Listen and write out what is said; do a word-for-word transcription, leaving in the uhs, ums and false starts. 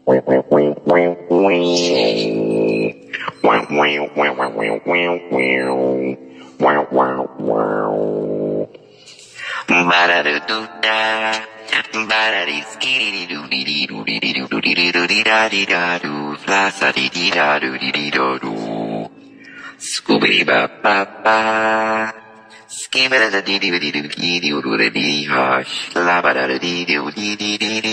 Wow, wow, wow, wow, wow. Wow, wow, wow, wow, wow, wow, wow. Wow, wow, wow. Ba-da-da-doo-da. Ba-da-dee-skee-dee-doo-dee-dee-doo-dee-dee-doo-dee-da-dee-da-doo. Fla-sa-dee-dee-da-doo-dee-dee-da-doo. Scooby-dee-ba-ba-ba. Skee-ba-da-da-dee-dee-dee-doo-dee-dee-doo-dee-dee-hush. La-ba-da-da-dee-doo-dee-dee-dee-dee.